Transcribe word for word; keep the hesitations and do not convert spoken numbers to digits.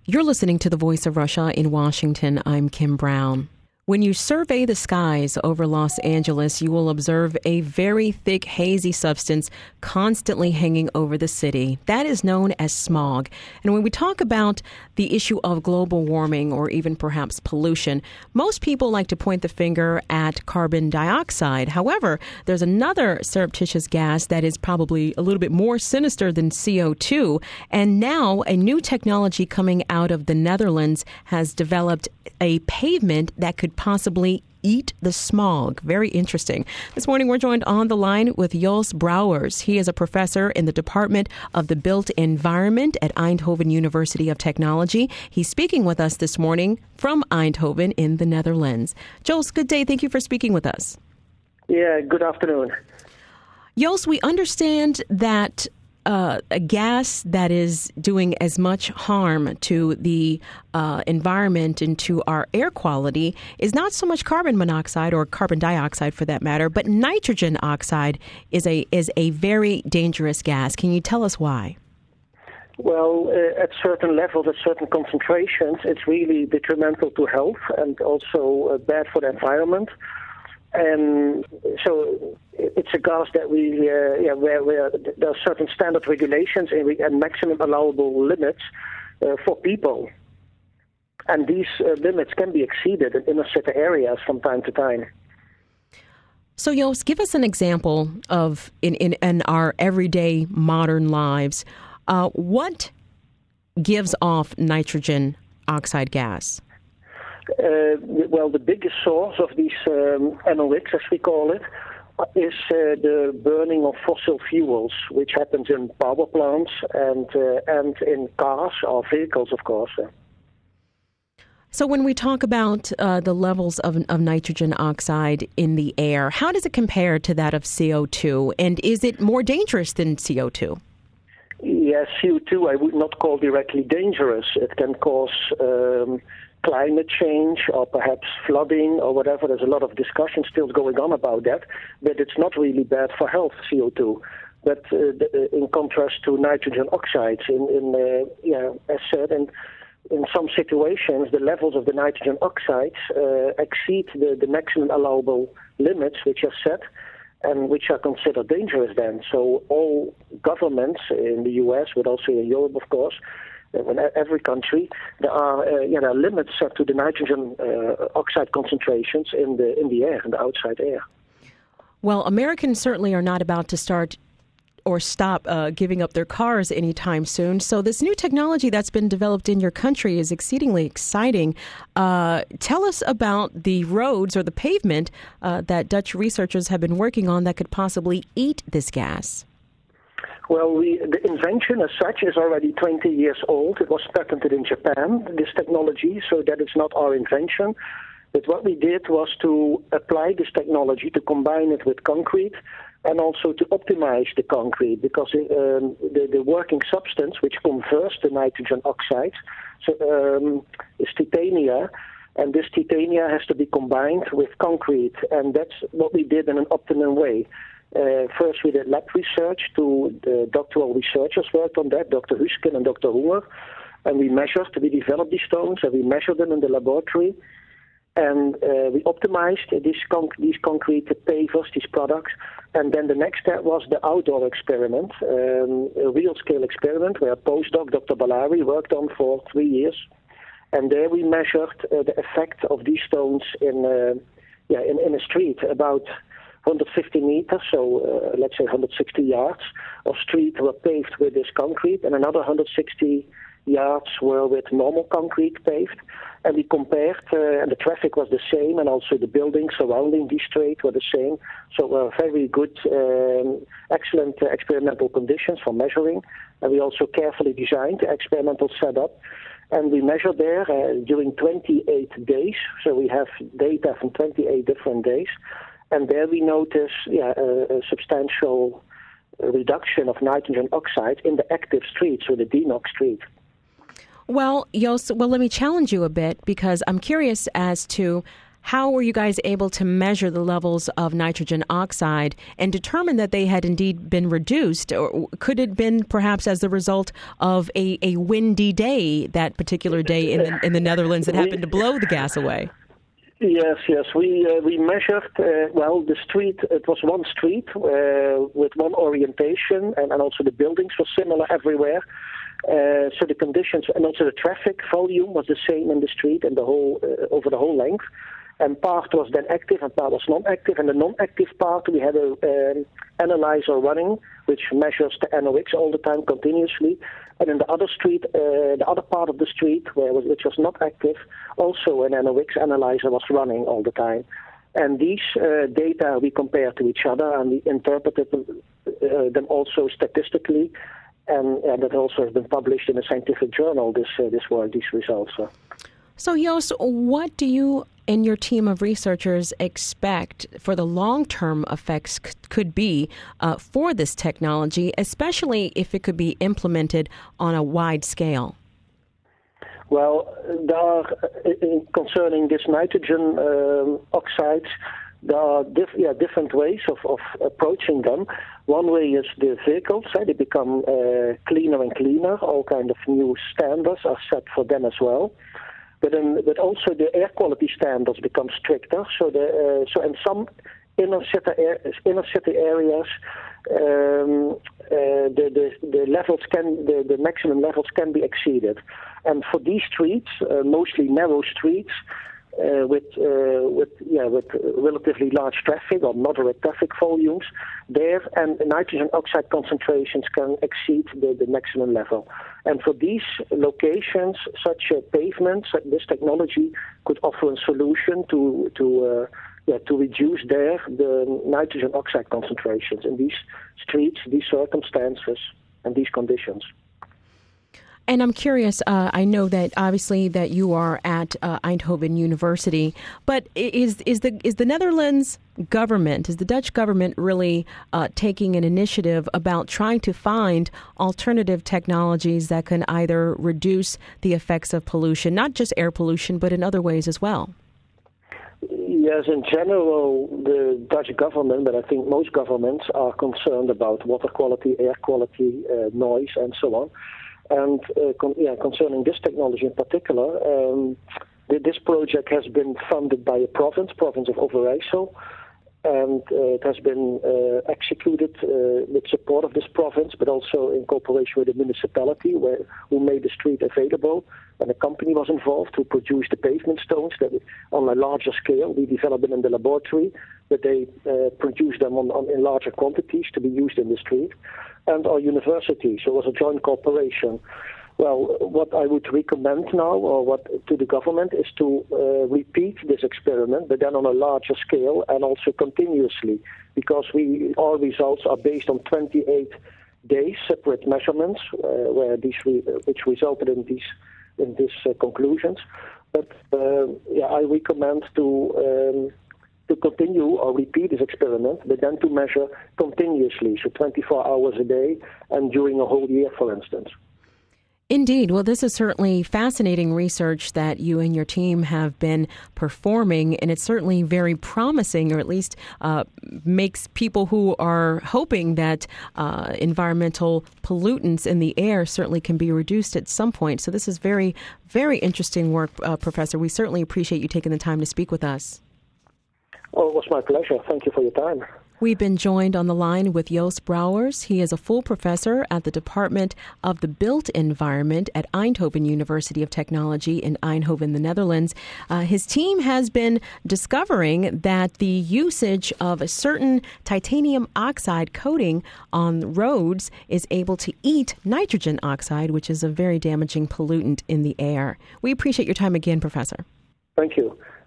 You're listening to the Voice of Russia in Washington. I'm Kim Brown. When you survey the skies over Los Angeles, you will observe a very thick, hazy substance constantly hanging over the city. That is known as smog. And when we talk about the issue of global warming or even perhaps pollution, most people like to point the finger at carbon dioxide. However, there's another surreptitious gas that is probably a little bit more sinister than C O two. And now a new technology coming out of the Netherlands has developed a pavement that could possibly eat the smog. Very interesting. This morning, we're joined on the line with Jos Brouwers. He is a professor in the Department of the Built Environment at Eindhoven University of Technology. He's speaking with us this morning from Eindhoven in the Netherlands. Jos, good day. Thank you for speaking with us. Yeah, good afternoon. Jos, we understand that Uh, a gas that is doing as much harm to the uh, environment and to our air quality is not so much carbon monoxide or carbon dioxide for that matter, but nitrogen oxide is a is a very dangerous gas. Can you tell us why? Well, uh, at certain levels, at certain concentrations, it's really detrimental to health and also uh, bad for the environment. And so it's a gas that we, uh, yeah, where, where there are certain standard regulations and, we, and maximum allowable limits uh, for people. And these uh, limits can be exceeded in inner city areas from time to time. So, Jos, give us an example of, in, in, in our everyday modern lives, uh, what gives off nitrogen oxide gas? Uh, well, the biggest source of these um, N O X, as we call it, is uh, the burning of fossil fuels, which happens in power plants and uh, and in cars or vehicles, of course. So when we talk about uh, the levels of, of nitrogen oxide in the air, how does it compare to that of C O two? And is it more dangerous than C O two? Yes, C O two I would not call directly dangerous. It can cause Um, climate change or perhaps flooding or whatever. There's a lot of discussion still going on about that, but it's not really bad for health, C O two. But uh, the, in contrast to nitrogen oxides, in, in uh, yeah, as said, and in some situations, the levels of the nitrogen oxides uh, exceed the, the maximum allowable limits, which are set, and which are considered dangerous then. So all governments in the U S, but also in Europe, of course, in every country, there are uh, yeah, there are limits set to the nitrogen uh, oxide concentrations in the in the air, in the outside air. Well, Americans certainly are not about to start or stop uh, giving up their cars anytime soon. So this new technology that's been developed in your country is exceedingly exciting. Uh, tell us about the roads or the pavement uh, that Dutch researchers have been working on that could possibly eat this gas. Well, we, the invention as such is already twenty years old. It was patented in Japan, this technology, so that it's not our invention. But what we did was to apply this technology, to combine it with concrete, and also to optimize the concrete, because um, the, the working substance, which converts the nitrogen oxides, so, um, is titania, and this titania has to be combined with concrete, and that's what we did in an optimum way. Uh, first, we did lab research. Two the doctoral researchers worked on that, Doctor Husken and Doctor Hunger, and we measured, we developed these stones, and we measured them in the laboratory, and uh, we optimized these, conc- these concrete pavers, these products, and then the next step was the outdoor experiment, um, a real-scale experiment where a postdoc, Doctor Ballari, worked on for three years, and there we measured uh, the effect of these stones in, uh, yeah, in, in a street, about one hundred fifty meters, so uh, let's say one hundred sixty yards of street were paved with this concrete, and another one hundred sixty yards were with normal concrete paved. And we compared, uh, and the traffic was the same, and also the buildings surrounding these streets were the same. So uh, very good, um, excellent uh, experimental conditions for measuring. And we also carefully designed the experimental setup. And we measured there uh, during twenty-eight days. So we have data from twenty-eight different days. And there we notice yeah, a, a substantial reduction of nitrogen oxide in the active street, so the D NOx street. Well, Jos, well, let me challenge you a bit, because I'm curious as to how were you guys able to measure the levels of nitrogen oxide and determine that they had indeed been reduced? Or could it have been perhaps as the result of a, a windy day that particular day in the, in the Netherlands that happened to blow the gas away? Yes, yes. We uh, we measured, uh, well, the street, it was one street uh, with one orientation, and, and also the buildings were similar everywhere. Uh, so the conditions, and also the traffic volume was the same in the street and the whole uh, over the whole length. And part was then active and part was non-active. And the non-active part, we had a um, analyzer running, which measures the N O X all the time continuously. And in the other street, uh, the other part of the street, where was, which was not active, also an N O X analyzer was running all the time. And these uh, data we compared to each other, and we interpreted them, uh, them also statistically. And, and that also has been published in a scientific journal, this, uh, this work, these results. Uh. So, Joost, what do you and your team of researchers expect for the long-term effects c- could be uh, for this technology, especially if it could be implemented on a wide scale? Well, there are, uh, concerning this nitrogen um, oxides, there are diff- yeah, different ways of, of approaching them. One way is the vehicles. Uh, they become uh, cleaner and cleaner. All kind of new standards are set for them as well. But, in, but also the air quality standards become stricter. So, the, uh, so in some inner city, air, inner city areas, um, uh, the, the, the levels can the, the maximum levels can be exceeded. And for these streets, uh, mostly narrow streets, Uh, with uh, with yeah with relatively large traffic or moderate traffic volumes, there and nitrogen oxide concentrations can exceed the, the maximum level. And for these locations, such a pavement, this technology could offer a solution to to uh, yeah to reduce there the nitrogen oxide concentrations in these streets, these circumstances, and these conditions. And I'm curious, uh, I know that obviously that you are at uh, Eindhoven University, but is is the is the Netherlands government, is the Dutch government really uh, taking an initiative about trying to find alternative technologies that can either reduce the effects of pollution, not just air pollution, but in other ways as well? Yes, in general, the Dutch government, but I think most governments are concerned about water quality, air quality, uh, noise, and so on. And uh, con- yeah, concerning this technology in particular, um, th- this project has been funded by a province, province of Overijssel, and uh, it has been uh, executed uh, with support of this province, but also in cooperation with the municipality, where who made the street available. And a company was involved to produce the pavement stones that on a larger scale. We developed them in the laboratory, but they uh, produced them on, on, in larger quantities to be used in the street. And our university, so it was a joint cooperation. Well, what I would recommend now, or what to the government, is to uh, repeat this experiment, but then on a larger scale and also continuously, because we our results are based on twenty-eight days separate measurements, uh, where these re- which resulted in these in these uh, conclusions. But uh, yeah, I recommend to. Um, to continue or repeat this experiment, but then to measure continuously, so twenty-four hours a day and during a whole year, for instance. Indeed. Well, this is certainly fascinating research that you and your team have been performing, and it's certainly very promising, or at least uh, makes people who are hoping that uh, environmental pollutants in the air certainly can be reduced at some point. So this is very, very interesting work, uh, Professor. We certainly appreciate you taking the time to speak with us. Oh, it was my pleasure. Thank you for your time. We've been joined on the line with Joost Brouwers. He is a full professor at the Department of the Built Environment at Eindhoven University of Technology in Eindhoven, the Netherlands. Uh, his team has been discovering that the usage of a certain titanium oxide coating on roads is able to eat nitrogen oxide, which is a very damaging pollutant in the air. We appreciate your time again, Professor. Thank you.